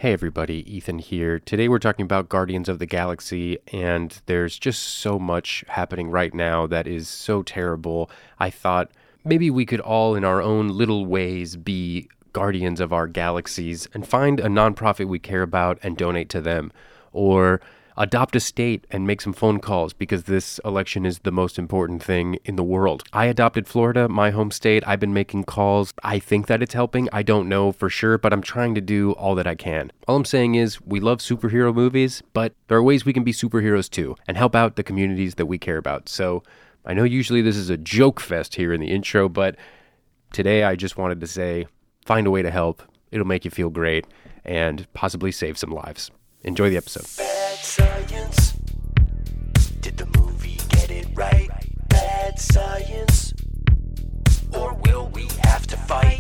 Hey everybody, Ethan here. Today we're talking about Guardians of the Galaxy, and there's just so much happening right now that is so terrible. I thought maybe we could all, in our own little ways, be guardians of our galaxies and find a nonprofit we care about and donate to them. Or adopt a state and make some phone calls because this election is the most important thing in the world. I adopted Florida, my home state. I've been making calls. I think that it's helping. I don't know for sure, but I'm trying to do all that I can. All I'm saying is we love superhero movies, but there are ways we can be superheroes too and help out the communities that we care about. So I know usually this is a joke fest here in the intro, but today I just wanted to say, find a way to help. It'll make you feel great and possibly save some lives. Enjoy the episode. Bad science. Did the movie get it right? Bad science. Or will we have to fight?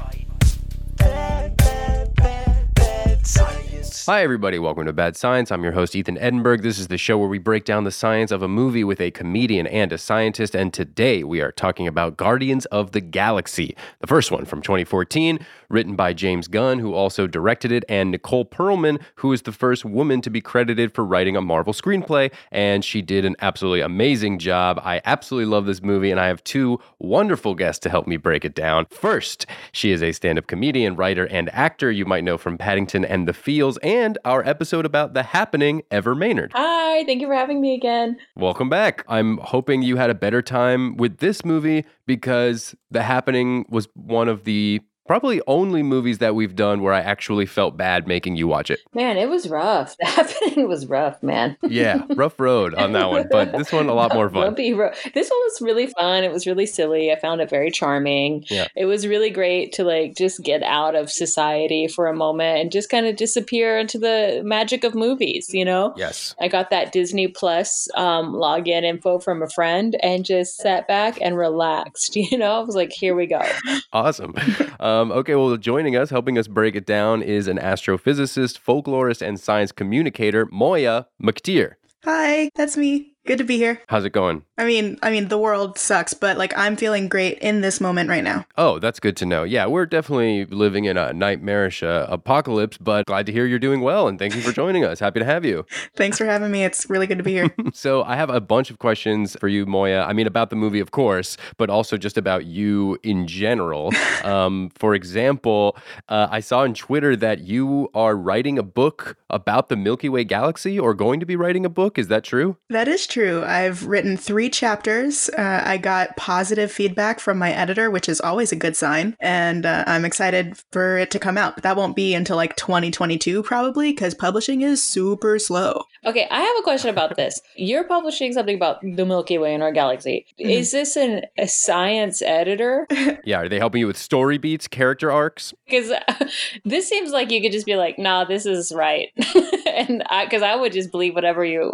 Bad science. Hi everybody, welcome to Bad Science. I'm your host Ethan Edinburgh. This is the show where we break down the science of a movie with a comedian and a scientist, and today we are talking about Guardians of the Galaxy, the first one from 2014, written by James Gunn, who also directed it, and Nicole Perlman, who is the first woman to be credited for writing a Marvel screenplay, and she did an absolutely amazing job. I absolutely love this movie, and I have two wonderful guests to help me break it down. First, she is a stand-up comedian, writer, and actor you might know from Paddington and The Feels, and our episode about The Happening, Ever Maynard. Hi, thank you for having me again. Welcome back. I'm hoping you had a better time with this movie because The Happening was one of the probably only movies that we've done where I actually felt bad making you watch it. Man, it was rough. The Happening was rough, man. Yeah, rough road on that one, but this one a lot more fun. This one was really fun. It was really silly. I found it very charming. Yeah. It was really great to just get out of society for a moment and just kind of disappear into the magic of movies, you know? Yes. I got that Disney Plus login info from a friend and just sat back and relaxed, you know? I was like, here we go. Awesome. Okay, well, joining us, helping us break it down is an astrophysicist, folklorist, and science communicator, Moya McTeer. Hi, that's me. Good to be here. How's it going? I mean, the world sucks, but I'm feeling great in this moment right now. Oh, that's good to know. Yeah, we're definitely living in a nightmarish apocalypse, but glad to hear you're doing well, and thank you for joining us. Happy to have you. Thanks for having me. It's really good to be here. So I have a bunch of questions for you, Moya. I mean, about the movie, of course, but also just about you in general. For example, I saw on Twitter that you are writing a book about the Milky Way galaxy, or going to be writing a book. Is that true? That is true. I've written 3 chapters. I got positive feedback from my editor, which is always a good sign. And I'm excited for it to come out. But that won't be until 2022 probably, because publishing is super slow. Okay, I have a question about this. You're publishing something about the Milky Way in our galaxy. Mm-hmm. Is this a science editor? Yeah, are they helping you with story beats, character arcs? Because this seems like you could just be like, nah, this is right. And because I would just believe whatever you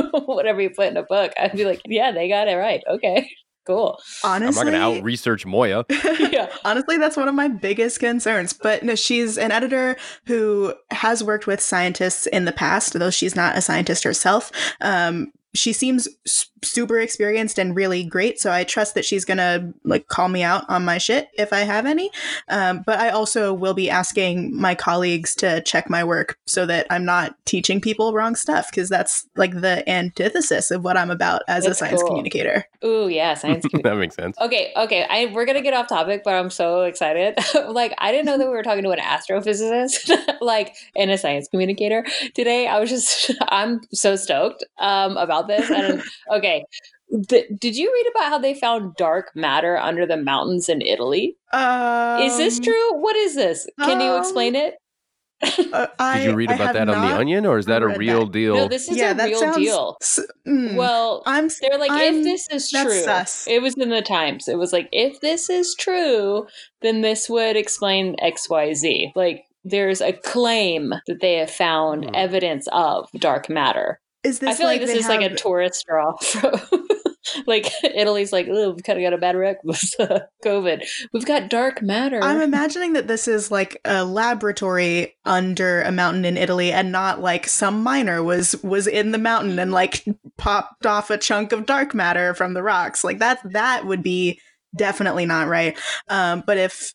put in a book. I'd be like, yeah, they got it right. Okay. Cool. Honestly, I'm not going to out-research Moya. Yeah. Honestly, that's one of my biggest concerns. But no, she's an editor who has worked with scientists in the past, though she's not a scientist herself. She seems super experienced and really great, so I trust that she's gonna call me out on my shit if I have any. But I also will be asking my colleagues to check my work so that I'm not teaching people wrong stuff, because that's the antithesis of what I'm about as a science communicator. Ooh, yeah, science communicator. That makes sense. Okay. We're gonna get off topic, but I'm so excited. I didn't know that we were talking to an astrophysicist, and a science communicator today. I'm so stoked about this. And okay, did you read about how they found dark matter under the mountains in Italy? Is this true? What is this? Can you explain it? Did you read about that on The Onion, or is that a real deal? No, this is a real deal. Well, they're like, if this is true, it was in the Times. It was like, if this is true, then this would explain XYZ. There's a claim that they have found evidence of dark matter. Is this I feel like this is a tourist draw. Italy's like, oh, we've kind of got a bad rep with COVID. We've got dark matter. I'm imagining that this is a laboratory under a mountain in Italy, and not some miner was in the mountain and popped off a chunk of dark matter from the rocks. That would be definitely not right. But if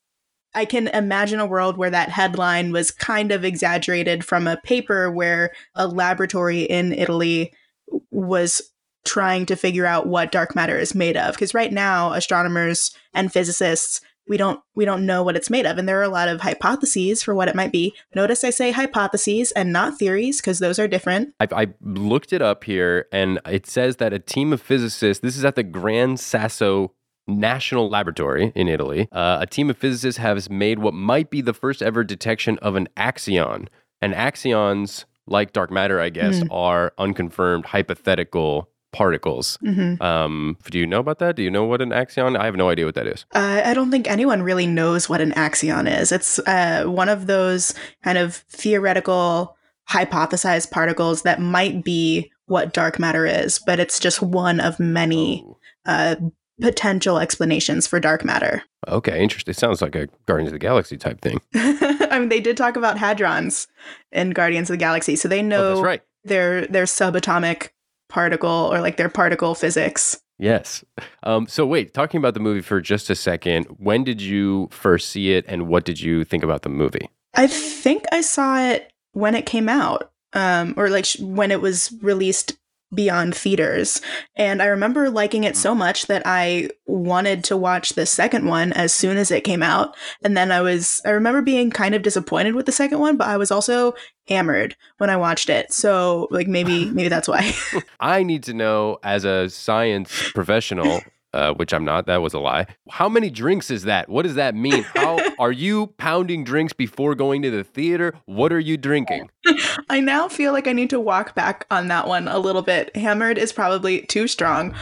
I can imagine a world where that headline was kind of exaggerated from a paper where a laboratory in Italy was trying to figure out what dark matter is made of. Because right now, astronomers and physicists, we don't know what it's made of, and there are a lot of hypotheses for what it might be. Notice I say hypotheses and not theories, because those are different. I looked it up here, and it says that a team of physicists, this is at the Gran Sasso National Laboratory in Italy, a team of physicists has made what might be the first ever detection of an axion. And axions, like dark matter, I guess, are unconfirmed hypothetical particles. Do you know about that? Do you know what an axion? I have no idea what that is. I don't think anyone really knows what an axion is. It's one of those kind of theoretical, hypothesized particles that might be what dark matter is, but it's just one of many potential explanations for dark matter. Okay, interesting. It sounds like a Guardians of the Galaxy type thing. I mean, they did talk about hadrons in Guardians of the Galaxy, so they know that's right. their subatomic particle, or like their particle physics. Yes. So wait, talking about the movie for just a second, when did you first see it, and what did you think about the movie? I think I saw it when it came out, or like when it was released beyond theaters. And I remember liking it so much that I wanted to watch the second one as soon as it came out. And then I remember being kind of disappointed with the second one, but I was also hammered when I watched it. So like maybe that's why. I need to know, as a science professional, which I'm not, that was a lie. How many drinks is that? What does that mean? How are you pounding drinks before going to the theater? What are you drinking? I now feel like I need to walk back on that one a little bit. Hammered is probably too strong.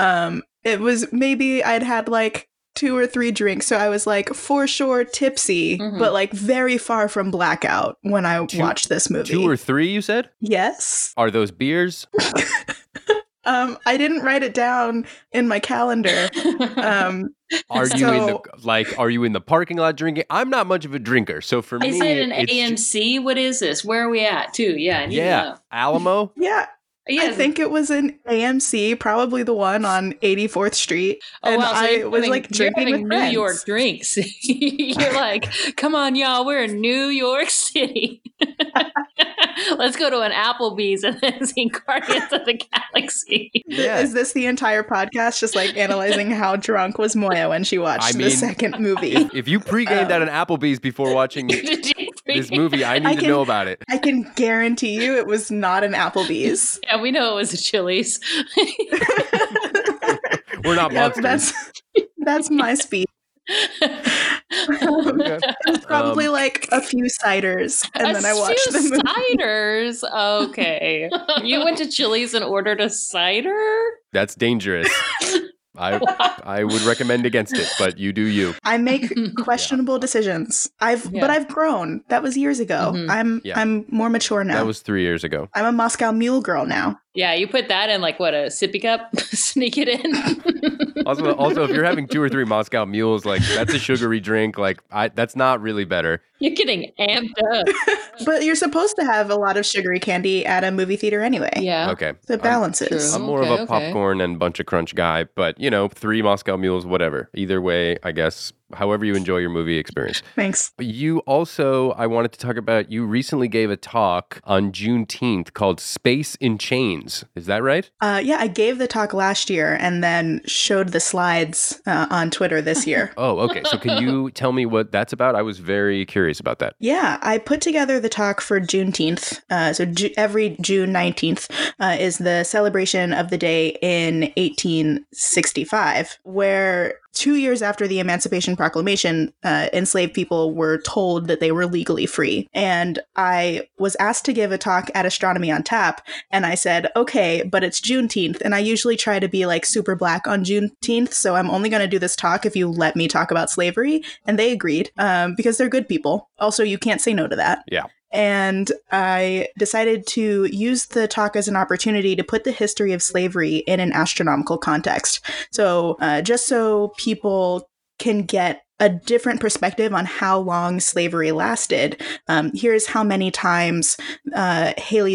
It was maybe I'd had like 2 or 3 drinks, so I was like for sure tipsy, but like very far from blackout when I watched this movie. 2 or 3, you said? Yes. Are those beers? I didn't write it down in my calendar. Are you in the parking lot drinking? I'm not much of a drinker, so for me, is it an AMC? What is this? Where are we at? Too? Yeah, I need to know. Alamo. Yeah. I think it was an AMC, probably the one on 84th Street. And wow, so I was like drinking with New friends. York drinks. You're like, come on, y'all, we're in New York City. Let's go to an Applebee's and then see Guardians of the Galaxy. Yeah. Is this the entire podcast just like analyzing how drunk was Moya when she watched the second movie? If you pre-gamed at an Applebee's before watching this movie, I need to know about it. I can guarantee you it was not an Applebee's. Yeah, we know it was a Chili's. We're not monsters. That's my speed. It was probably like a few ciders, and then I watched the movie. Ciders? Okay. You went to Chili's and ordered a cider? That's dangerous. I would recommend against it, but you do you. I make questionable decisions. But I've grown. That was years ago. I'm more mature now. That was 3 years ago. I'm a Moscow Mule girl now. Yeah, you put that in like what, a sippy cup? Sneak it in. Also, if you're having 2 or 3 Moscow Mules, like that's a sugary drink. Like that's not really better. You're getting amped up. But you're supposed to have a lot of sugary candy at a movie theater anyway. Yeah. Okay. So it balances. I'm more of a popcorn and bunch of crunch guy, but 3 Moscow Mules, whatever. Either way, I guess. However you enjoy your movie experience. Thanks. You also, I wanted to talk about, you recently gave a talk on Juneteenth called Space in Chains. Is that right? Yeah, I gave the talk last year and then showed the slides on Twitter this year. Oh, okay. So can you tell me what that's about? I was very curious about that. Yeah, I put together the talk for Juneteenth. Every June 19th is the celebration of the day in 1865, where 2 years after the Emancipation Proclamation, enslaved people were told that they were legally free. And I was asked to give a talk at Astronomy on Tap, and I said, okay, but it's Juneteenth, and I usually try to be like super black on Juneteenth, so I'm only going to do this talk if you let me talk about slavery. And they agreed, because they're good people. Also, you can't say no to that. Yeah. And I decided to use the talk as an opportunity to put the history of slavery in an astronomical context. So just so people can get a different perspective on how long slavery lasted, here's how many times Halley's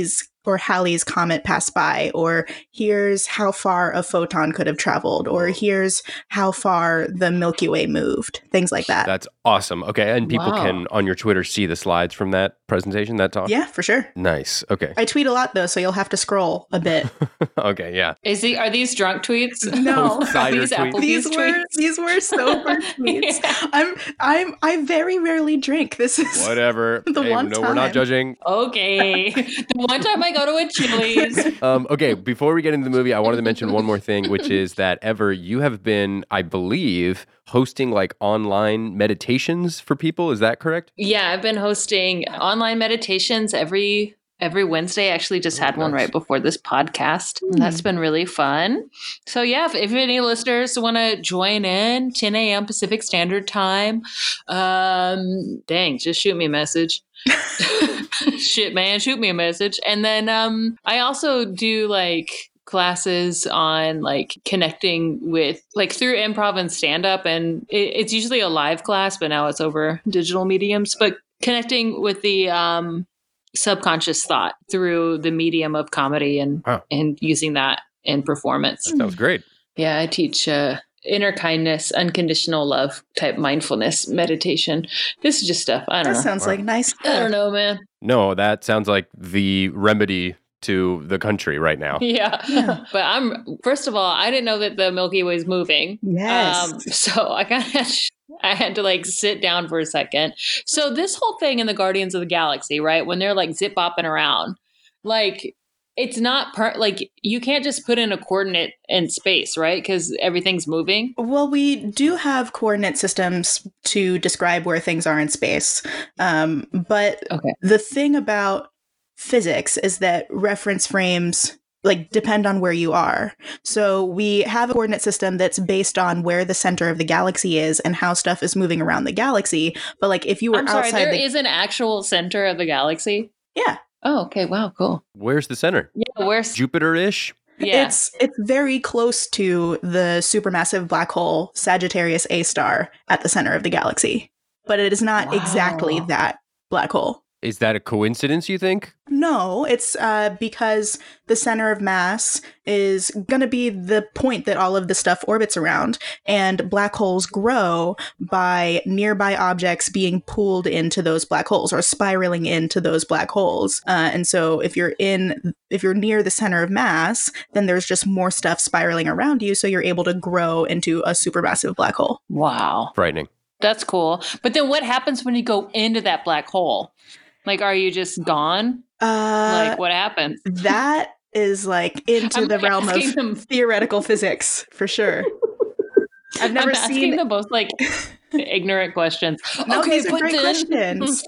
or Halley's Comet passed by, or here's how far a photon could have traveled, or here's how far the Milky Way moved, things like that. That's awesome. Okay. And people Wow. can, on your Twitter, see the slides from that presentation, that talk? Yeah, for sure. Nice. Okay. I tweet a lot though, so you'll have to scroll a bit. Okay. Yeah. Are these drunk tweets? No. Cider These tweets. Applebee's These were sober tweets. I very rarely drink. This is Whatever. The Hey, one no, we're not time. judging. Okay. The one time I go to a Chili's. Okay, before we get into the movie, I wanted to mention one more thing, which is that Ever, you have been, I believe, hosting like online meditations for people. Is that correct? Yeah, I've been hosting online meditations every Wednesday. I actually just had one nice. right before this podcast. And that's been really fun. So yeah, if any listeners want to join in, 10 a.m. Pacific Standard Time, just shoot me a message. Shit, man, shoot me a message. And then I also do like classes on like connecting with like through improv and stand up, and it's usually a live class, but now it's over digital mediums, but connecting with the subconscious thought through the medium of comedy and Wow. and using that in performance. That was great. Yeah, I teach inner kindness, unconditional love type mindfulness meditation. This is just stuff I don't that know. sounds like nice. I don't know, man. No, that sounds like the remedy to the country right now. Yeah. But first of all, I didn't know that the Milky Way is moving. Yes. So I kind of I had to like sit down for a second. So this whole thing in the Guardians of the Galaxy, right? When they're like zip bopping around, like it's not like you can't just put in a coordinate in space, right? Because everything's moving. Well, we do have coordinate systems to describe where things are in space. But Okay. the thing about physics is that reference frames like depend on where you are. So we have a coordinate system that's based on where the center of the galaxy is and how stuff is moving around the galaxy. But like if you were I'm sorry, outside there is an actual center of the galaxy. yeah, Oh, okay. Wow, cool. Where's the center? Yeah, where's Jupiter-ish? yeah. it's very close to the supermassive black hole Sagittarius A star at the center of the galaxy. But it is not exactly Wow. that black hole. Is that a coincidence, you think? No, it's because the center of mass is going to be the point that all of the stuff orbits around, and black holes grow by nearby objects being pulled into those black holes or spiraling into those black holes. And so if you're near the center of mass, then there's just more stuff spiraling around you, so you're able to grow into a supermassive black hole. Wow. Frightening. That's cool. But then what happens when you go into that black hole? Like, are you just gone? Like, what happens? That is like into I'm the realm asking of them- theoretical physics for sure. I've never I'm asking seen the most like ignorant questions. No, Okay, these are but great then- questions.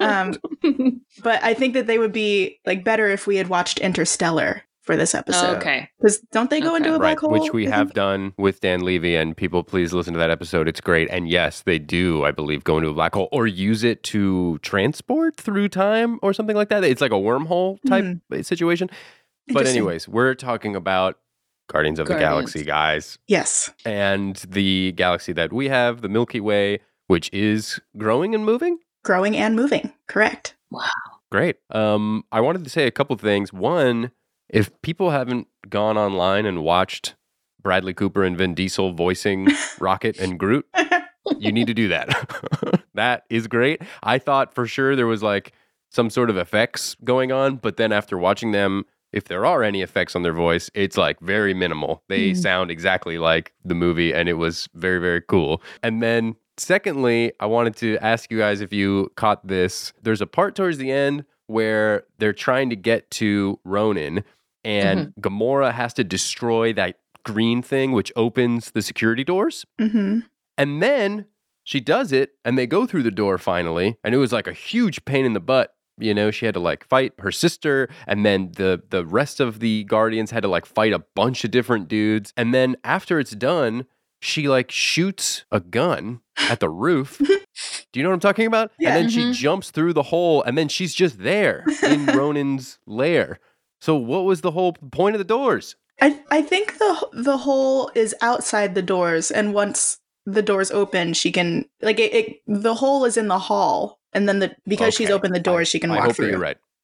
But I think that they would be like better if we had watched Interstellar for this episode. Okay. Because don't they go Okay. into a black Right, hole? which we I have think? done with Dan Levy, and people please listen to that episode. It's great. And yes, they do, I believe, go into a black hole or use it to transport through time or something like that. It's like a wormhole type situation. But Interesting. anyways, we're talking about Guardians of the Guardians. Galaxy, guys. Yes. And the galaxy that we have, the Milky Way, which is growing and moving. Growing and moving. Correct. Great. I wanted to say a couple things. One, if people haven't gone online and watched Bradley Cooper and Vin Diesel voicing Rocket and Groot, you need to do that. That is great. I thought for sure there was like some sort of effects going on, but then after watching them, if there are any effects on their voice, it's like very minimal. They sound exactly like the movie, and it was very, very cool. And then secondly, I wanted to ask you guys if you caught this. There's a part towards the end where they're trying to get to Ronan, and Gamora has to destroy that green thing, which opens the security doors. Mm-hmm. And then she does it, and they go through the door finally, and it was like a huge pain in the butt. You know, she had to like fight her sister, and then the rest of the Guardians had to like fight a bunch of different dudes. And then after it's done, she like shoots a gun at the roof. Do you know what I'm talking about? Yeah. And then she jumps through the hole, and then she's just there in Ronan's lair. So what was the whole point of the doors? I think the hole is outside the doors, and once the doors open, she can like the hole is in the hall, and then because she's Okay. opened the doors, she can I walk hope through. that you're right. Yeah.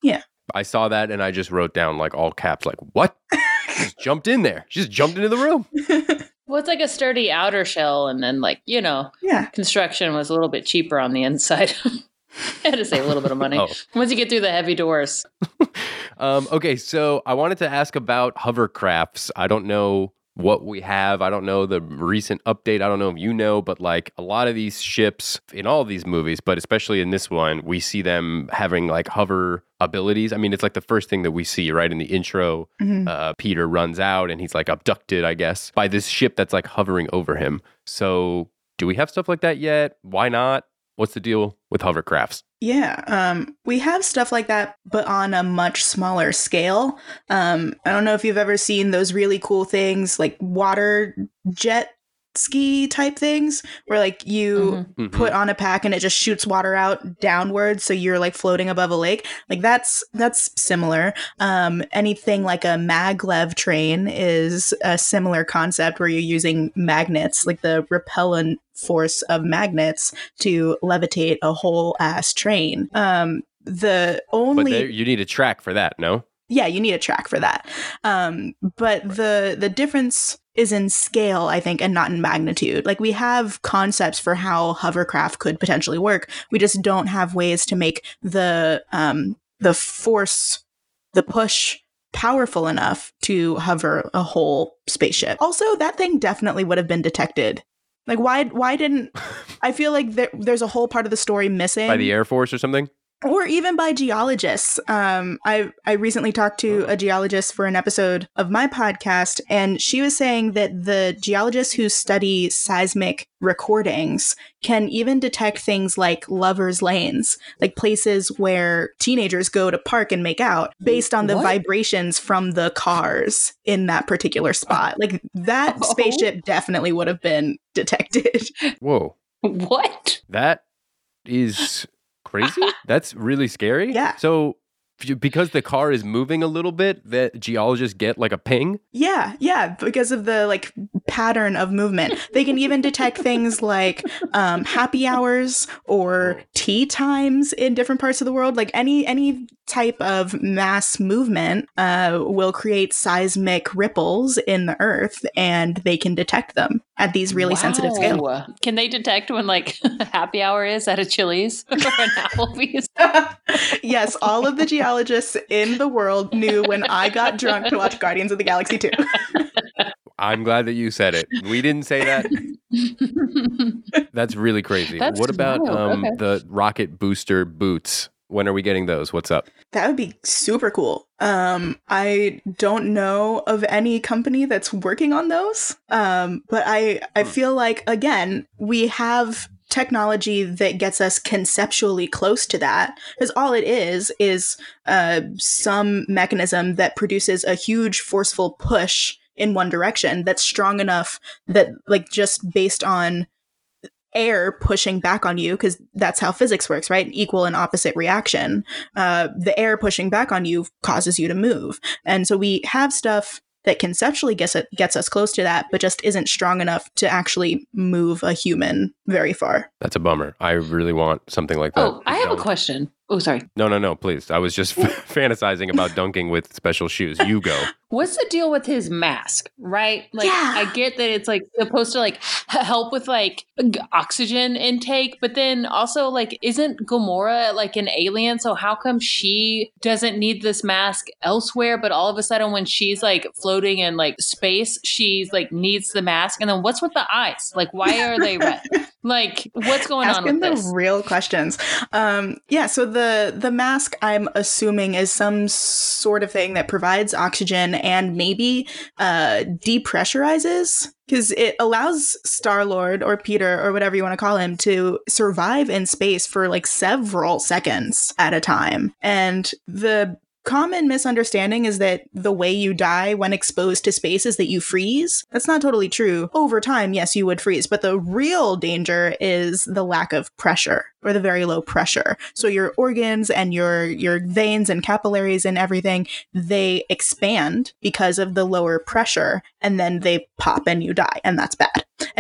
I saw that and I just wrote down like all caps, like, what? Just jumped in there. She just jumped into the room. Well, it's like a sturdy outer shell, and then Yeah. construction was a little bit cheaper on the inside. I had to save a little bit of money. Oh. Once you get through the heavy doors. Okay, so I wanted to ask about hovercrafts. I don't know what we have. I don't know the recent update. I don't know if you know, but like a lot of these ships in all of these movies, but especially in this one, we see them having like hover abilities. I mean, it's like the first thing that we see, right? In the intro, Peter runs out and he's like abducted, I guess, by this ship that's like hovering over him. So do we have stuff like that yet? Why not? What's the deal with hovercrafts? Yeah, we have stuff like that, but on a much smaller scale. I don't know if you've ever seen those really cool things like water jet ski type things where like you put on a pack and it just shoots water out downwards, so you're like floating above a lake. Like that's similar. Anything like a maglev train is a similar concept where you're using magnets, like the repellent force of magnets, to levitate a whole ass train. The only But you need a track for that, no? Yeah, you need a track for that. But the difference is in scale, I think, and not in magnitude. Like, we have concepts for how hovercraft could potentially work. We just don't have ways to make the force, the push, powerful enough to hover a whole spaceship. Also, that thing definitely would have been detected. Like, why didn't... I feel like there's a whole part of the story missing. By the Air Force or something? Or even by geologists. I recently talked to a geologist for an episode of my podcast, and she was saying that the geologists who study seismic recordings can even detect things like lovers' lanes, like places where teenagers go to park and make out, based on the vibrations from the cars in that particular spot. Like, that spaceship definitely would have been detected. Whoa. What? That is... crazy? That's really scary. Yeah. So because the car is moving a little bit, that geologists get like a ping? Yeah, because of the like pattern of movement. They can even detect things like happy hours or tea times in different parts of the world. Like any type of mass movement will create seismic ripples in the earth, and they can detect them at these really sensitive scales. Can they detect when like happy hour is at a Chili's or an Applebee's? Yes, all of the geologists in the world knew when I got drunk to watch Guardians of the Galaxy 2. I'm glad that you said it. We didn't say that. That's really crazy. That's what about wild. Okay. the rocket booster boots? When are we getting those? What's up? That would be super cool. I don't know of any company that's working on those. But I feel like, again, we have technology that gets us conceptually close to that, because all it is some mechanism that produces a huge forceful push in one direction that's strong enough that, like, just based on air pushing back on you, because that's how physics works, right? Equal and opposite reaction. The air pushing back on you causes you to move. And so we have stuff that conceptually gets us close to that, but just isn't strong enough to actually move a human very far. That's a bummer. I really want something like that. Oh, I have a question. Oh, sorry. No, please. I was just fantasizing about dunking with special shoes. You go. What's the deal with his mask, right? Like, Yeah. I get that it's like supposed to like help with like oxygen intake, but then also like, isn't Gamora like an alien? So how come she doesn't need this mask elsewhere, but all of a sudden when she's like floating in like space, she's like needs the mask? And then what's with the eyes? Like, why are they red? Like, what's going on Asking with the this? real questions. So the mask, I'm assuming, is some sort of thing that provides oxygen and maybe depressurizes, because it allows Star-Lord or Peter or whatever you want to call him to survive in space for like several seconds at a time. And the common misunderstanding is that the way you die when exposed to space is that you freeze. That's not totally true. Over time, yes, you would freeze, but the real danger is the lack of pressure, or the very low pressure. So your organs and your veins and capillaries and everything, they expand because of the lower pressure, and then they pop and you die, and that's bad.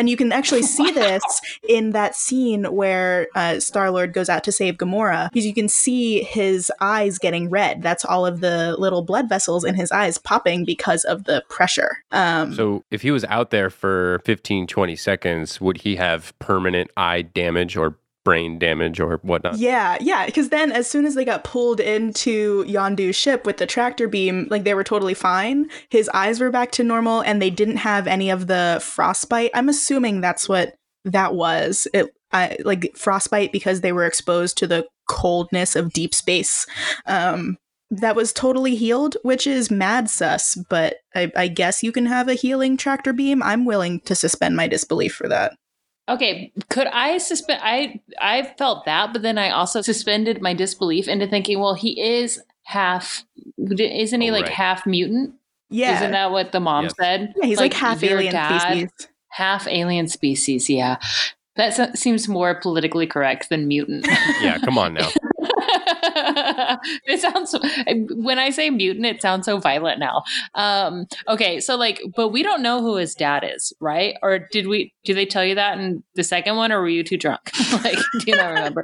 And you can actually see this in that scene where Star-Lord goes out to save Gamora, because you can see his eyes getting red. That's all of the little blood vessels in his eyes popping because of the pressure. So if he was out there for 15, 20 seconds, would he have permanent eye damage or brain damage or whatnot? Yeah, because then as soon as they got pulled into Yondu's ship with the tractor beam, like, they were totally fine. His eyes were back to normal, and they didn't have any of the frostbite. I'm assuming that's what that was. Like frostbite because they were exposed to the coldness of deep space. That was totally healed, which is mad sus, but I guess you can have a healing tractor beam. I'm willing to suspend my disbelief for that. Okay, could I suspend? I felt that, but then I also suspended my disbelief into thinking, well, he is half, isn't he like half mutant? Yeah. Isn't that what the mom said? Yeah, he's like half alien species. Half alien species, yeah. That seems more politically correct than mutant. Yeah, come on now. It sounds, when I say mutant, it sounds so violent now. Okay, so like, but we don't know who his dad is, right? Or did they tell you that in the second one, or were you too drunk? Like, do you not remember?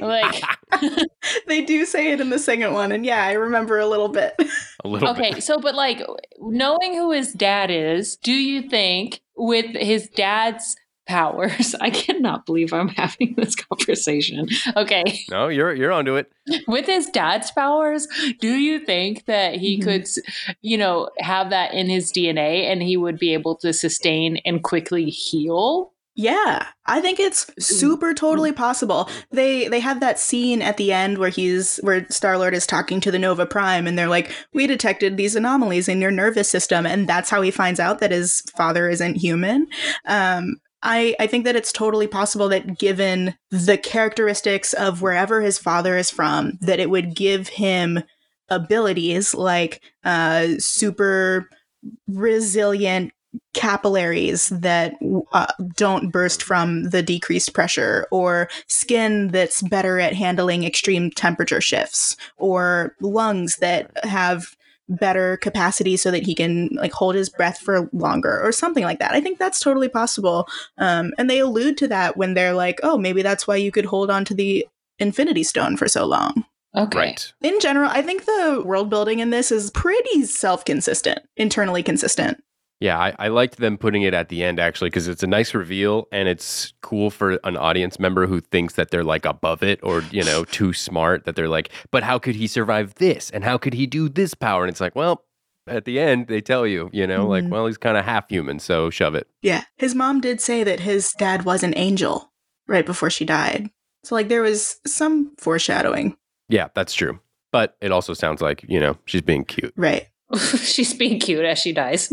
They do say it in the second one, and yeah, I remember a little bit. A little bit. Okay, so but like, knowing who his dad is, do you think with his dad's powers, I cannot believe I'm having this conversation. Okay. No, you're onto it. With his dad's powers, do you think that he could, have that in his DNA and he would be able to sustain and quickly heal? Yeah, I think it's super totally possible. They have that scene at the end where Star-Lord is talking to the Nova Prime, and they're like, we detected these anomalies in your nervous system, and that's how he finds out that his father isn't human. I think that it's totally possible that given the characteristics of wherever his father is from, that it would give him abilities like super resilient capillaries that don't burst from the decreased pressure, or skin that's better at handling extreme temperature shifts, or lungs that have better capacity so that he can like hold his breath for longer or something like that. I think that's totally possible. And they allude to that when they're like, oh, maybe that's why you could hold on to the Infinity Stone for so long. Okay. Right. In general, I think the world building in this is pretty self-consistent, internally consistent. Yeah, I liked them putting it at the end, actually, because it's a nice reveal, and it's cool for an audience member who thinks that they're like above it or, too smart, that they're like, but how could he survive this? And how could he do this power? And it's like, well, at the end, they tell you, like, well, he's kind of half human, so shove it. Yeah. His mom did say that his dad was an angel right before she died. So, like, there was some foreshadowing. Yeah, that's true. But it also sounds like, she's being cute. Right. She's being cute as she dies.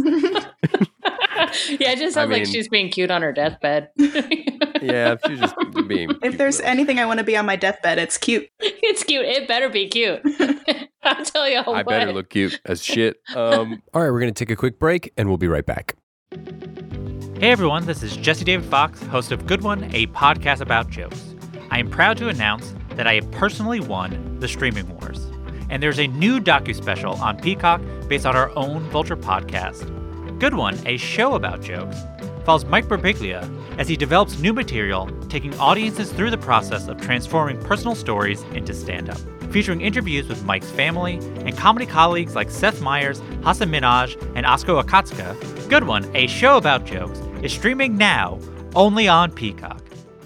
Yeah, it just sounds like she's being cute on her deathbed. Yeah, she's just being cute. If there's anything I want to be on my deathbed, it's cute. It's cute. It better be cute. I'll tell you what. I better look cute as shit. All right, we're going to take a quick break, and we'll be right back. Hey everyone, this is Jesse David Fox, host of Good One, a podcast about jokes. I am proud to announce that I have personally won the Streaming Wars. And there's a new docu-special on Peacock based on our own Vulture podcast. Good One, a show about jokes, follows Mike Birbiglia as he develops new material, taking audiences through the process of transforming personal stories into stand-up. Featuring interviews with Mike's family and comedy colleagues like Seth Meyers, Hasan Minhaj, and Asko Akatsuka, Good One, a show about jokes, is streaming now only on Peacock.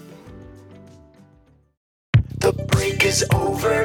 The break is over.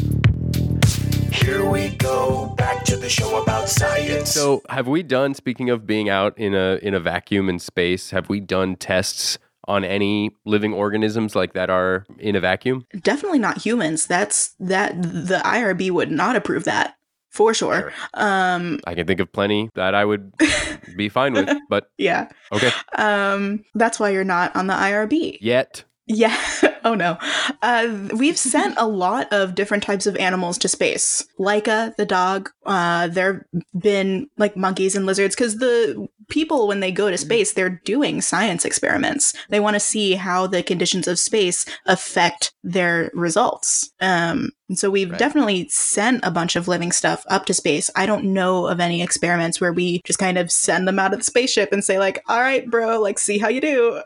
Here we go, back to the show about science. So have we done, speaking of being out in a vacuum in space, have we done tests on any living organisms like that are in a vacuum? Definitely not humans. The IRB would not approve that. For sure. I can think of plenty that I would be fine with, but yeah. Okay. That's why you're not on the IRB. Yet. Yeah. Oh no. We've sent a lot of different types of animals to space. Laika, the dog. There've been like monkeys and lizards, because the people, when they go to space, they're doing science experiments. They want to see how the conditions of space affect their results. And so we've definitely sent a bunch of living stuff up to space. I don't know of any experiments where we just kind of send them out of the spaceship and say like, all right, bro, like, see how you do.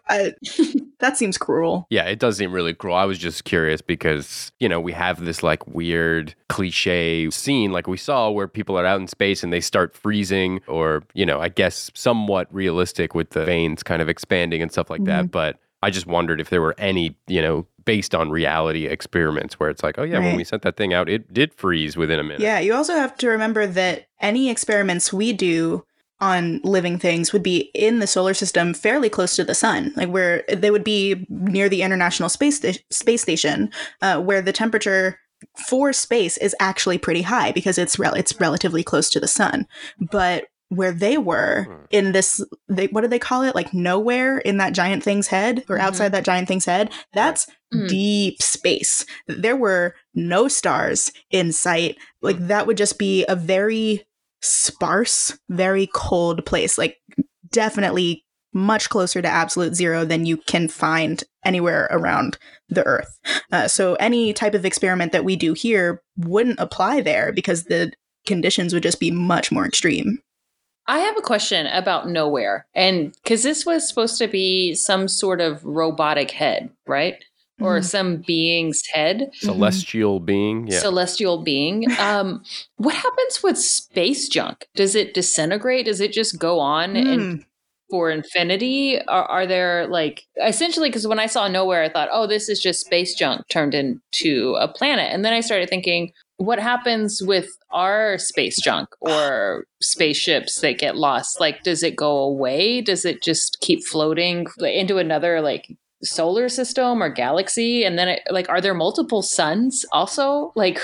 That seems cruel. Yeah, it does seem really cruel. I was just curious because, you know, we have this like weird cliche scene like we saw where people are out in space and they start freezing, or, you know, I guess somewhat realistic with the veins kind of expanding and stuff like that. But I just wondered if there were any, you know, based on reality experiments where it's like, oh yeah, when we sent that thing out, it did freeze within a minute. Yeah, you also have to remember that any experiments we do on living things would be in the solar system fairly close to the sun, like where they would be near the International Space Station, where the temperature for space is actually pretty high because it's relatively close to the sun. But where they were in this, what did they call it? Like nowhere in that giant thing's head, or outside that giant thing's head. That's deep space. There were no stars in sight. Like that would just be a very sparse, very cold place. Like definitely much closer to absolute zero than you can find anywhere around the Earth. So any type of experiment that we do here wouldn't apply there because the conditions would just be much more extreme. I have a question about nowhere. And because this was supposed to be some sort of robotic head, right? Or some being's head. Celestial being. Yeah. Celestial being. What happens with space junk? Does it disintegrate? Does it just go on and for infinity? Are there like, essentially, because when I saw nowhere, I thought, oh, this is just space junk turned into a planet. And then I started thinking, what happens with our space junk or spaceships that get lost? Like, does it go away? Does it just keep floating into another like solar system or galaxy? And then are there multiple suns also? Like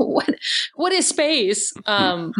what is space? So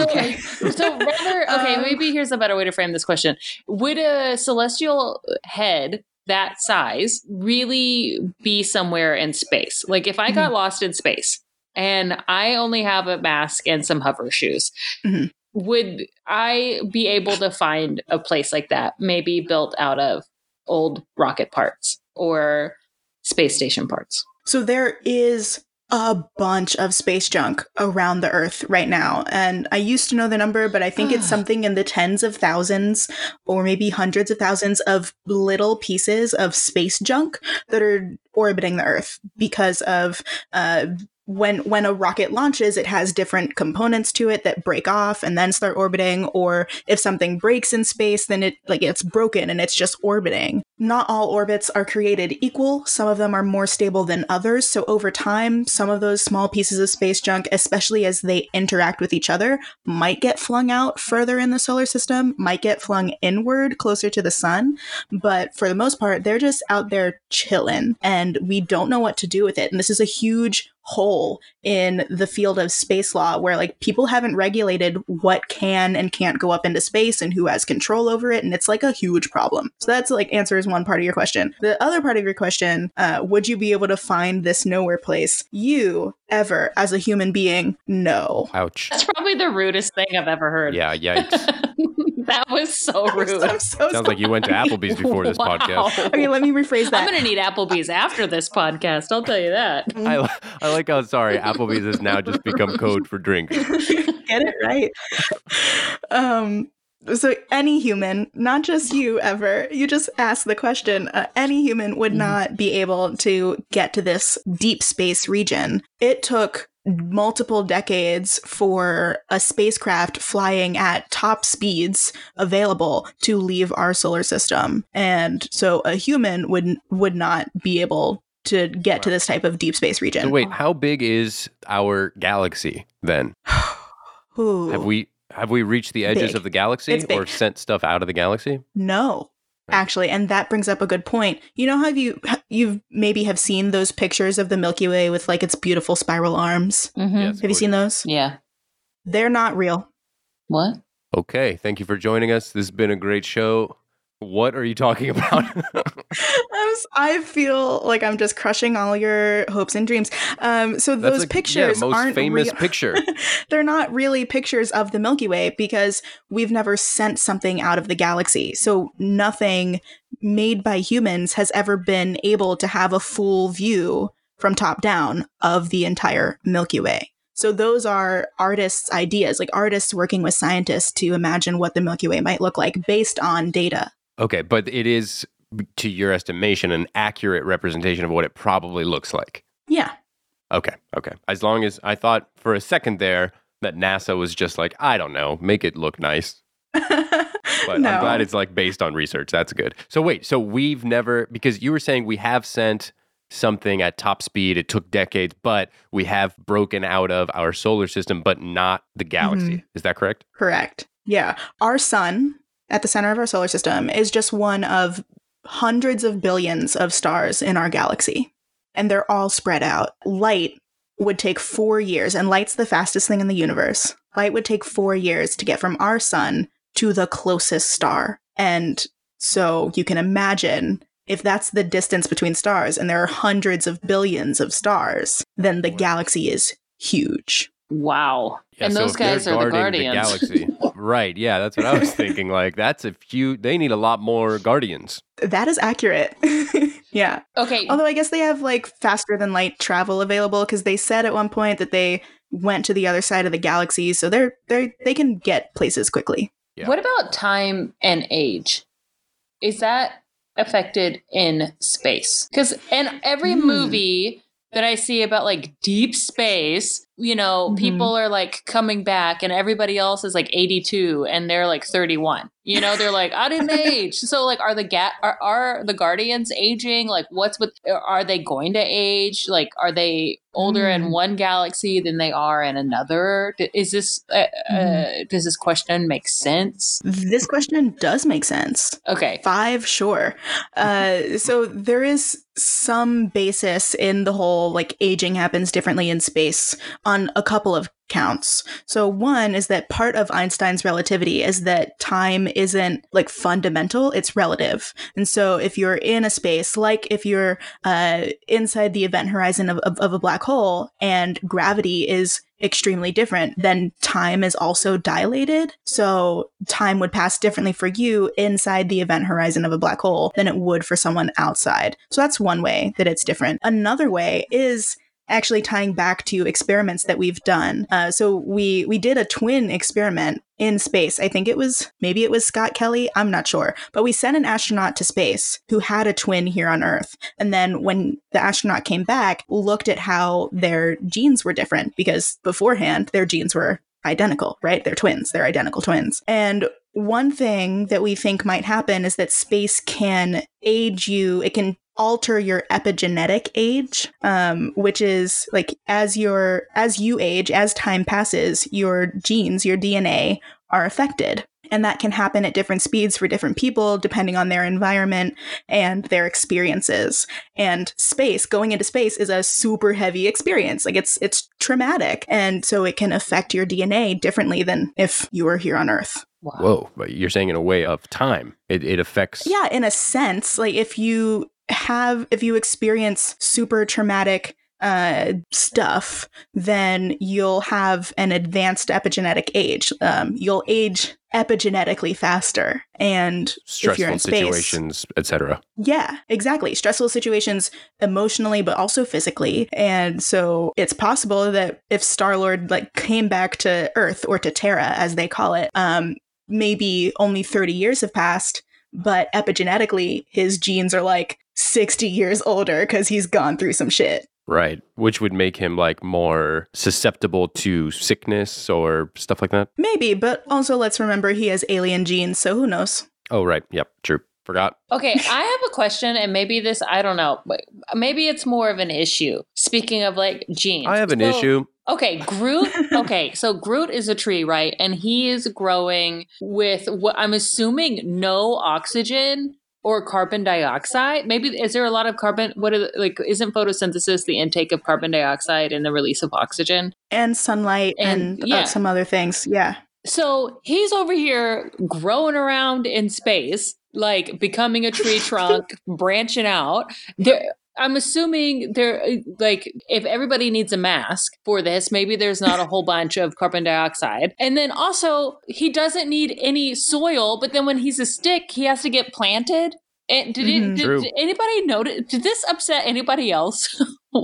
maybe here's a better way to frame this question. Would a celestial head that size really be somewhere in space? Like if I got lost in space and I only have a mask and some hover shoes, would I be able to find a place like that, maybe built out of old rocket parts or space station parts? So there is a bunch of space junk around the Earth right now. And I used to know the number, but I think it's something in the tens of thousands or maybe hundreds of thousands of little pieces of space junk that are orbiting the Earth because of when a rocket launches, it has different components to it that break off and then start orbiting. Or if something breaks in space, then it's broken and it's just orbiting. Not all orbits are created equal. Some of them are more stable than others. So over time, some of those small pieces of space junk, especially as they interact with each other, might get flung out further in the solar system, might get flung inward closer to the sun. But for the most part, they're just out there chilling and we don't know what to do with it. And this is a huge hole in the field of space law where like people haven't regulated what can and can't go up into space and who has control over it, and it's like a huge problem. So that's like answers one part of your question. The other part of your question, would you be able to find this nowhere place? You ever as a human being? No. Ouch. That's probably the rudest thing I've ever heard. Yeah, yikes. That was so rude. I'm so Sounds like you went to Applebee's before this podcast. Okay, let me rephrase that. I'm going to need Applebee's after this podcast. I'll tell you that. I like how Applebee's has now just become code for drinks. Get it right. So any human, not just you ever, you just asked the question, any human would not be able to get to this deep space region. It took multiple decades for a spacecraft flying at top speeds available to leave our solar system. And so a human would not be able to get to this type of deep space region. So wait, how big is our galaxy then? Ooh. Have we reached the edges Big. of the galaxy or sent stuff out of the galaxy? No. Actually, and that brings up a good point. You know how you've maybe have seen those pictures of the Milky Way with like its beautiful spiral arms? Yes, Have you seen those? Yeah. They're not real. What? Okay, thank you for joining us. This has been a great show. What are you talking about? I'm I feel like I'm just crushing all your hopes and dreams. So That's those pictures most aren't famous real. picture. They're not really pictures of the Milky Way because we've never sent something out of the galaxy. So nothing made by humans has ever been able to have a full view from top down of the entire Milky Way. So those are artists' ideas, like artists working with scientists to imagine what the Milky Way might look like based on data. Okay, but it is, to your estimation, an accurate representation of what it probably looks like. Yeah. Okay. As long as I thought for a second there that NASA was just like, I don't know, make it look nice. But No. I'm glad it's like based on research. That's good. So wait, so we've never, because you were saying we have sent something at top speed. It took decades, but we have broken out of our solar system, but not the galaxy. Is that correct? Correct. Yeah. Our sun at the center of our solar system is just one of hundreds of billions of stars in our galaxy. And they're all spread out. Light would take 4 years, and light's the fastest thing in the universe. Light would take 4 years to get from our sun to the closest star. And so you can imagine if that's the distance between stars and there are hundreds of billions of stars, then the galaxy is huge. Wow. Yeah, And so those if they're guys are the guarding Guardians. galaxy. Right. Yeah, that's what I was thinking. Like, that's a few, they need a lot more Guardians. That is accurate. Yeah. Okay. Although I guess they have like faster than light travel available because they said at one point that they went to the other side of the galaxy, so they can get places quickly. Yeah. What about time and age? Is that affected in space? Because in every movie that I see about like deep space, you know, people are like coming back and everybody else is like 82 and they're like 31. You know, they're like, I didn't age. So like, are the Guardians aging? Like, are they going to age? Like, are they older in one galaxy than they are in another? Is this, does this question make sense? This question does make sense. Okay. 5, sure. So there is some basis in the whole like aging happens differently in space on a couple of counts. So one is that part of Einstein's relativity is that time isn't like fundamental, it's relative. And so if you're in a space, like if you're inside the event horizon of a black hole and gravity is extremely different, then time is also dilated. So time would pass differently for you inside the event horizon of a black hole than it would for someone outside. So that's one way that it's different. Another way is actually tying back to experiments that we've done. So we did a twin experiment in space. I think it was Scott Kelly. I'm not sure. But we sent an astronaut to space who had a twin here on Earth. And then when the astronaut came back, looked at how their genes were different because beforehand their genes were identical, right? They're twins. They're identical twins. And one thing that we think might happen is that space can age you. It can alter your epigenetic age, which is like as you age, as time passes, your genes, your DNA are affected. And that can happen at different speeds for different people, depending on their environment and their experiences. And going into space is a super heavy experience. Like it's traumatic. And so it can affect your DNA differently than if you were here on Earth. Wow. Whoa, but you're saying in a way of time, it affects. Yeah, in a sense, like if you experience super traumatic stuff, then you'll have an advanced epigenetic age. You'll age epigenetically faster. And if you're Stressful in space, situations, etc. yeah, exactly. Stressful situations emotionally, but also physically. And so it's possible that if Star-Lord like came back to Earth, or to Terra, as they call it, maybe only 30 years have passed, but epigenetically, his genes are like 60 years older because he's gone through some shit. Right. Which would make him like more susceptible to sickness or stuff like that. Maybe, but also let's remember he has alien genes, so who knows? Oh, right. Yep. True. Forgot. Okay, I have a question, and maybe this, I don't know, but maybe it's more of an issue. Speaking of like genes. I have an issue. Okay, Groot. Okay, so Groot is a tree, right? And he is growing with what I'm assuming no oxygen or carbon dioxide. Maybe is there a lot of carbon? Isn't photosynthesis the intake of carbon dioxide and the release of oxygen And sunlight and yeah. some other things. Yeah. So he's over here growing around in space like becoming a tree trunk, branching out. I'm assuming like, if everybody needs a mask for this, maybe there's not a whole bunch of carbon dioxide. And then also, he doesn't need any soil, but then when he's a stick, he has to get planted. And did anybody notice? Did this upset anybody else?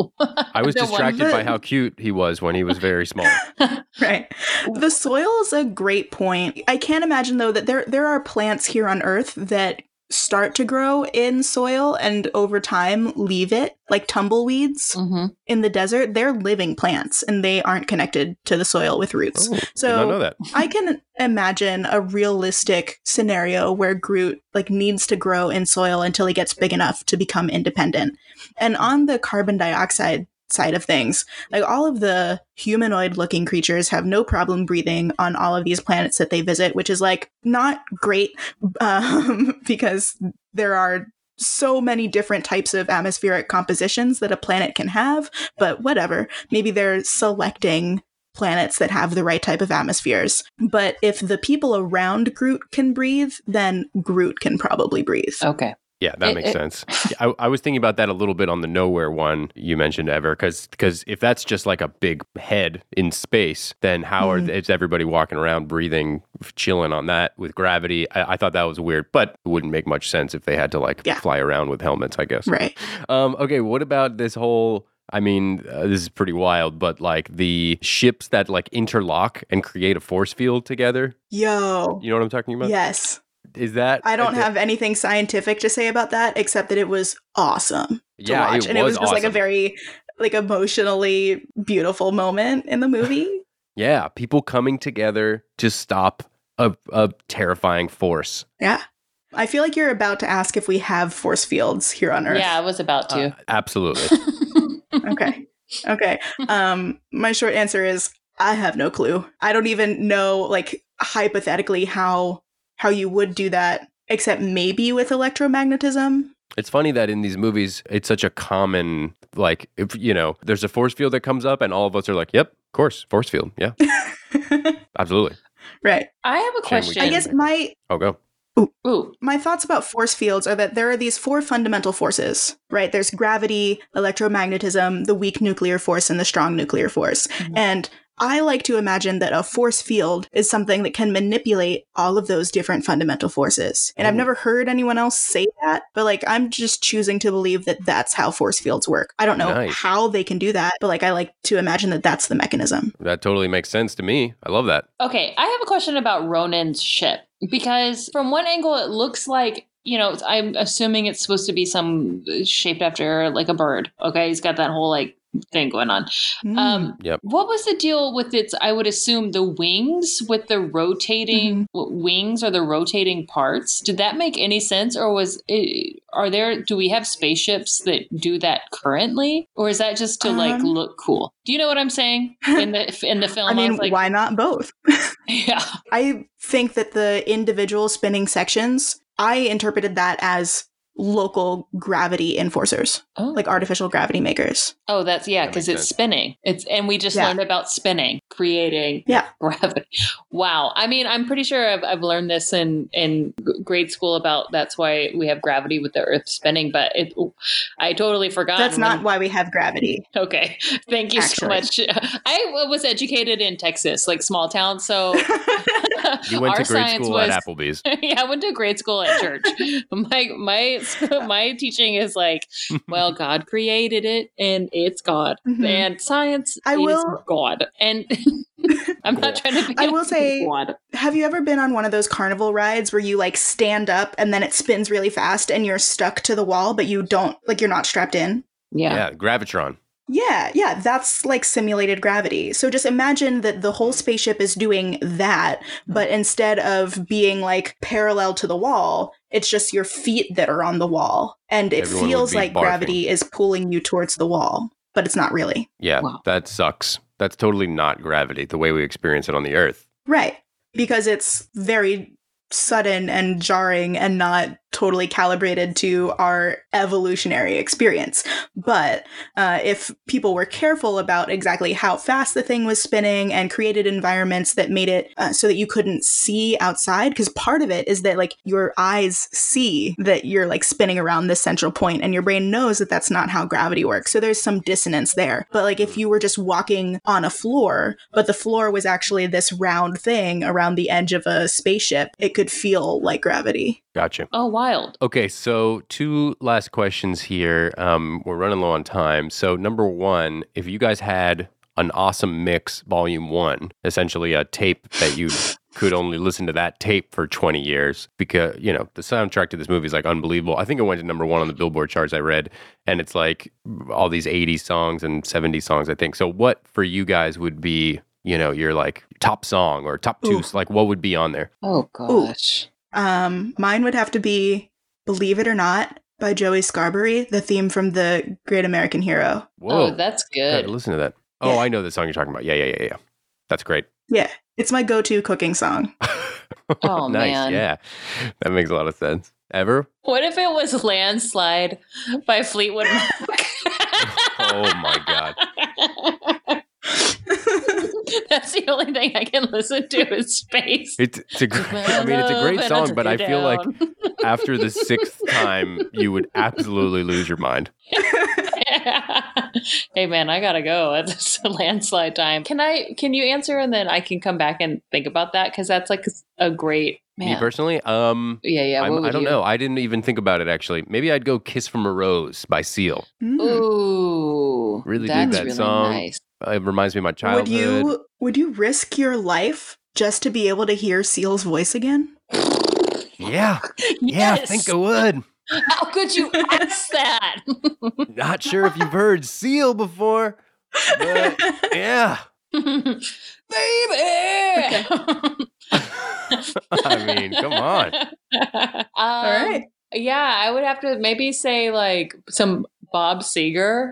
I was distracted by how cute he was when he was very small. Right. The soil is a great point. I can't imagine, though, that there are plants here on Earth that start to grow in soil and over time leave it, like tumbleweeds in the desert. They're living plants and they aren't connected to the soil with roots. Oh, did not know that. I can imagine a realistic scenario where Groot like needs to grow in soil until he gets big enough to become independent. And on the carbon dioxide side of things, like all of the humanoid looking creatures have no problem breathing on all of these planets that they visit, which is like not great because there are so many different types of atmospheric compositions that a planet can have, but whatever, maybe they're selecting planets that have the right type of atmospheres. But if the people around Groot can breathe, then Groot can probably breathe. Okay. Yeah, that makes sense. I was thinking about that a little bit on the Nowhere one you mentioned, Ever, because if that's just like a big head in space, then how is everybody walking around breathing, chilling on that with gravity? I thought that was weird, but it wouldn't make much sense if they had to fly around with helmets, I guess. Right. Okay, what about this whole... I mean, this is pretty wild, but like the ships that like interlock and create a force field together? Yo. You know what I'm talking about? Yes. Is that... I don't have anything scientific to say about that, except that it was awesome to watch. And it was just like a very like emotionally beautiful moment in the movie. Yeah, people coming together to stop a terrifying force. Yeah. I feel like you're about to ask if we have force fields here on Earth. Yeah, I was about to. Absolutely. Okay. My short answer is I have no clue. I don't even know, like, hypothetically how you would do that, except maybe with electromagnetism. It's funny that in these movies, it's such a common, like, if, you know, there's a force field that comes up and all of us are like, yep, of course, force field. Yeah. Absolutely. Right. I have a question. I guess go. My thoughts about force fields are that there are these four fundamental forces, right? There's gravity, electromagnetism, the weak nuclear force, and the strong nuclear force. And I like to imagine that a force field is something that can manipulate all of those different fundamental forces. And I've never heard anyone else say that, but like I'm just choosing to believe that that's how force fields work. I don't know how they can do that, but like I like to imagine that that's the mechanism. That totally makes sense to me. I love that. Okay, I have a question about Ronan's ship, because from one angle it looks like, you know, I'm assuming it's supposed to be some shaped after like a bird. Okay, he's got that whole like thing going on. Yep. What was the deal with its, I would assume, the wings with the rotating wings or the rotating parts? Did that make any sense? Or do we have spaceships that do that currently? Or is that just to like look cool? Do you know what I'm saying in the film? I mean, why not both? Yeah. I think that the individual spinning sections, I interpreted that as local gravity enforcers, like artificial gravity makers. Oh, that's because it's spinning. And we just learned about spinning, creating gravity. Wow. I mean, I'm pretty sure I've learned this in grade school about that's why we have gravity with the Earth spinning, but I totally forgot. That's not why we have gravity. Okay. Thank you so much. I was educated in Texas, like small town, so you went to grade school at Applebee's. Yeah, I went to grade school at church. My teaching is like, well, God created it and it's God. And science is God. And I'm not trying to be I will say, God. Have you ever been on one of those carnival rides where you like stand up and then it spins really fast and you're stuck to the wall, but you don't, like you're not strapped in? Yeah, Gravitron. Yeah, that's like simulated gravity. So just imagine that the whole spaceship is doing that, but instead of being like parallel to the wall, it's just your feet that are on the wall. And it feels like gravity is pulling you towards the wall, but it's not really. Yeah, that sucks. That's totally not gravity, the way we experience it on the Earth. Right, because it's very sudden and jarring and not totally calibrated to our evolutionary experience. But if people were careful about exactly how fast the thing was spinning and created environments that made it so that you couldn't see outside, because part of it is that like your eyes see that you're like spinning around this central point and your brain knows that that's not how gravity works. So there's some dissonance there. But like if you were just walking on a floor, but the floor was actually this round thing around the edge of a spaceship, it could feel like gravity. Gotcha. Oh, wild. Okay, so 2 last questions here. We're running low on time. So number 1, if you guys had an awesome mix volume 1, essentially a tape that you could only listen to that tape for 20 years because, you know, the soundtrack to this movie is like unbelievable. I think it went to number 1 on the Billboard charts I read, and it's like all these 80s songs and 70s songs, I think. So what for you guys would be, you know, your like top song or top 2, like what would be on there? Oh, gosh. Mine would have to be Believe It or Not by Joey Scarberry, the theme from The Great American Hero. Whoa. Oh, that's Gotta good. listen to that. Yeah. Oh, I know the song you're talking about. Yeah. That's great. Yeah, it's my go-to cooking song. Oh, Nice. man. Yeah. That makes a lot of sense. Ever? What if it was Landslide by Fleetwood Mac? Oh my God. That's the only thing I can listen to is Space. It's a great song, but I feel like after the 6th time, you would absolutely lose your mind. Hey man, I gotta go. It's a landslide time. Can you answer and then I can come back and think about that? Because that's like a great man. Me personally, Yeah. I don't know. I didn't even think about it actually. Maybe I'd go "Kiss from a Rose" by Seal. Ooh, Really dig that's that really song. Nice. It reminds me of my childhood. Would you risk your life just to be able to hear Seal's voice again? Yeah, I Yes. think I would. How could you ask that? Not sure if you've heard Seal before, but yeah. Baby. I mean, come on. All right. Yeah, I would have to maybe say like some Bob Seger.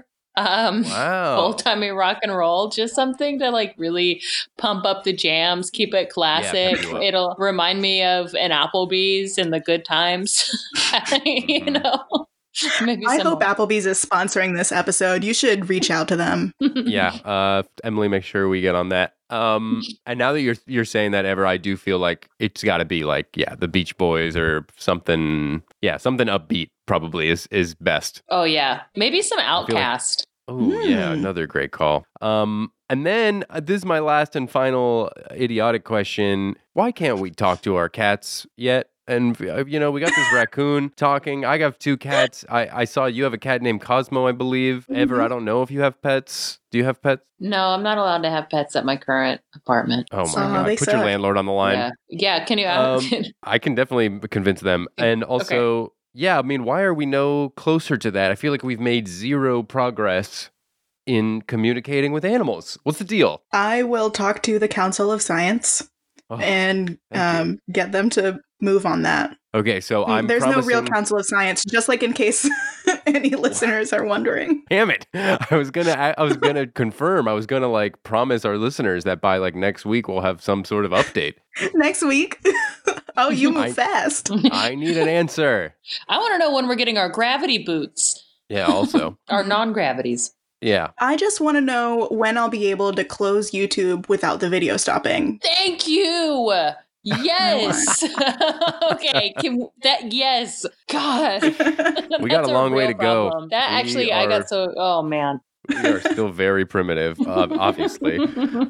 Wow. Old timey rock and roll, just something to like really pump up the jams, keep it classic. pump you up. It'll remind me of an Applebee's in the good times. You know, maybe I some hope Applebee's is sponsoring this episode. You should reach out to them. Yeah, Emily, make sure we get on that. And now that you're saying that, Ever, I do feel like it's got to be like, the Beach Boys or something. Yeah, something upbeat probably is best. Oh yeah, maybe some feel like- Outcast. Oh yeah, another great call. And then this is my last and final idiotic question: why can't we talk to our cats yet? And you know, we got this raccoon talking. I got 2 cats. I saw you have a cat named Cosmo, I believe. Ever, I don't know if you have pets. Do you have pets? No, I'm not allowed to have pets at my current apartment. Oh my So God! they Put your suck. landlord on the line. Yeah. Can you? I can definitely convince them. And also, I mean, why are we no closer to that? I feel like we've made 0 progress in communicating with animals. What's the deal? I will talk to the Council of Science Oh, and thank get them to move on that. Okay, so I'm There's no real promising- Council of Science, just like in case any listeners are wondering. Damn it! I was gonna confirm. I was gonna like promise our listeners that by like next week we'll have some sort of update. Next week. Oh, you move I- fast. I need an answer. I want to know when we're getting our gravity boots, Yeah. Also. our non-gravities. Yeah. I just want to know when I'll be able to close YouTube without the video stopping. Thank you. Yes. Okay. Yes. God. We got That's a long way real to go. problem. That We actually, I are- got so. Oh man. We are still very primitive, obviously.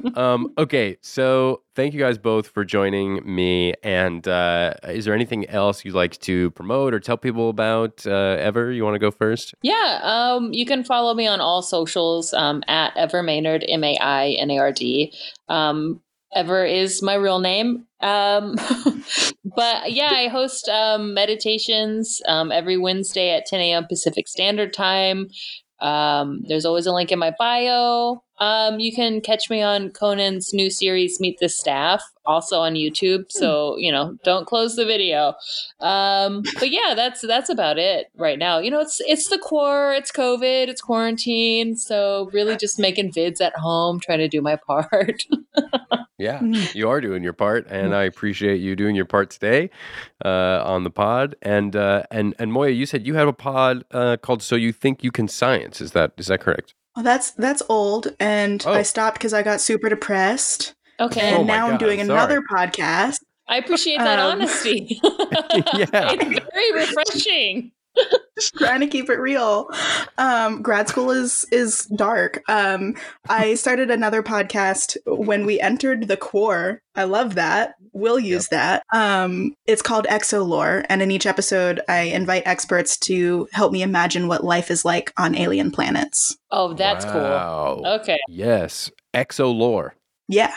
Okay, so thank you guys both for joining me. And is there anything else you'd like to promote or tell people about? Ever, you want to go first? Yeah. You can follow me on all socials at Ever Maynard, Mainard. Ever is my real name. But yeah, I host meditations every Wednesday at 10 a.m. Pacific Standard Time. There's always a link in my bio. You can catch me on Conan's new series, Meet the Staff, also on YouTube. So, don't close the video. But yeah, that's about it right now. It's the core, it's COVID, it's quarantine. So really just making vids at home, trying to do my part. Yeah, you are doing your part, and I appreciate you doing your part today on the pod. And Moya, you said you have a pod called "So You Think You Can Science." Is that correct? Well, that's old, and I stopped because I got super depressed. Okay. And Oh my now I'm God, doing I'm sorry. another podcast. I appreciate that honesty. Yeah. It's very refreshing. Just trying to keep it real. Grad school is dark. I started another podcast when we entered the core. I love that. We'll use that. It's called Exolore, and in each episode, I invite experts to help me imagine what life is like on alien planets. Oh, that's Wow. cool. Okay. Yes, Exolore. Yeah,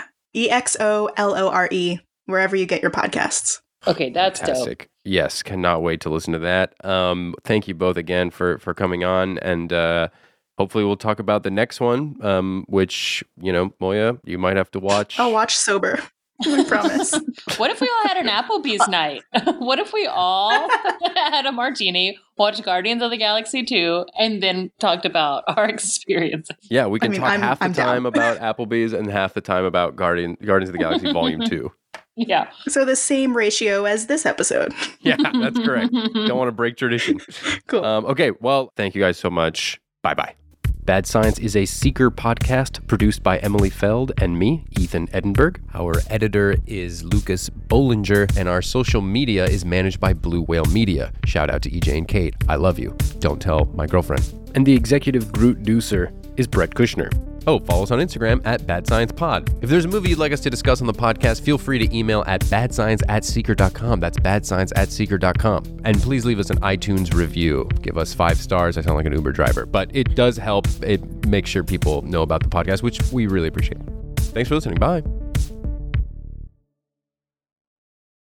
EXOLORE, wherever you get your podcasts. Okay, that's dope. Fantastic. Yes, cannot wait to listen to that. Thank you both again for coming on, and hopefully we'll talk about the next one, which, Moya, you might have to watch. I'll watch sober. I promise. What if we all had an Applebee's night? What if we all had a martini, watched Guardians of the Galaxy 2, and then talked about our experiences? Yeah, we can talk I'm half the down. time about Applebee's and half the time about Guardians of the Galaxy Volume 2. Yeah. So the same ratio as this episode. Yeah, that's correct. Don't want to break tradition. Cool. Okay, well, thank you guys so much. Bye-bye. Bad Science is a Seeker podcast produced by Emily Feld and me, Ethan Edinburgh. Our editor is Lucas Bollinger, and our social media is managed by Blue Whale Media. Shout out to EJ and Kate. I love you. Don't tell my girlfriend. And the executive Groot Deucer is Brett Kushner. Oh, follow us on Instagram at Bad Science Pod. If there's a movie you'd like us to discuss on the podcast, feel free to email at badscience@seeker.com. That's badscience@seeker.com. And please leave us an iTunes review. Give us 5 stars. I sound like an Uber driver, but it does help. It makes sure people know about the podcast, which we really appreciate. Thanks for listening. Bye.